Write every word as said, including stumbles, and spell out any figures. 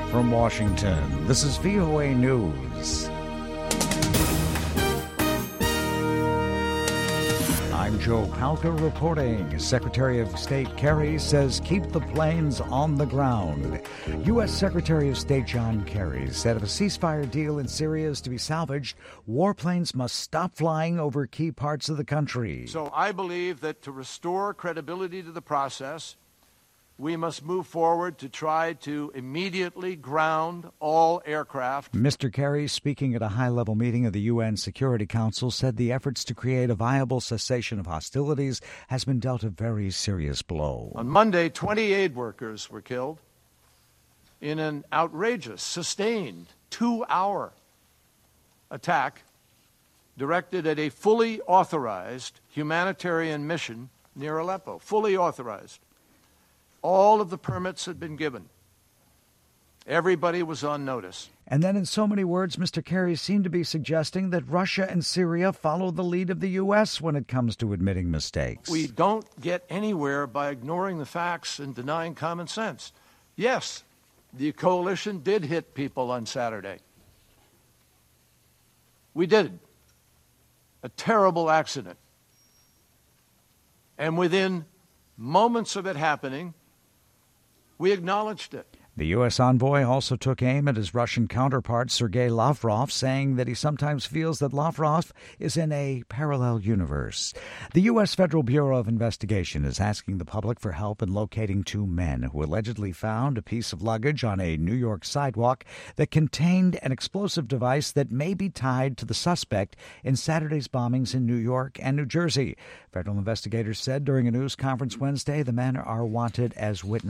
From Washington, this is V O A News. I'm Joe Palca reporting. Secretary of State Kerry says keep the planes on the ground. U S. Secretary of State John Kerry said if a ceasefire deal in Syria is to be salvaged, warplanes must stop flying over key parts of the country. So I believe that to restore credibility to the process, we must move forward to try to immediately ground all aircraft. Mister Kerry, speaking at a high-level meeting of the U N Security Council, said the efforts to create a viable cessation of hostilities has been dealt a very serious blow. On Monday, twenty aid workers were killed in an outrageous, sustained, two-hour attack directed at a fully authorized humanitarian mission near Aleppo. Fully authorized. All of the permits had been given. Everybody was on notice. And then in so many words, Mister Kerry seemed to be suggesting that Russia and Syria follow the lead of the U S when it comes to admitting mistakes. We don't get anywhere by ignoring the facts and denying common sense. Yes, the coalition did hit people on Saturday. We did. A terrible accident. And within moments of it happening, we acknowledged it. The U S envoy also took aim at his Russian counterpart, Sergei Lavrov, saying that he sometimes feels that Lavrov is in a parallel universe. The U S. Federal Bureau of Investigation is asking the public for help in locating two men who allegedly found a piece of luggage on a New York sidewalk that contained an explosive device that may be tied to the suspect in Saturday's bombings in New York and New Jersey. Federal investigators said during a news conference Wednesday the men are wanted as witnesses.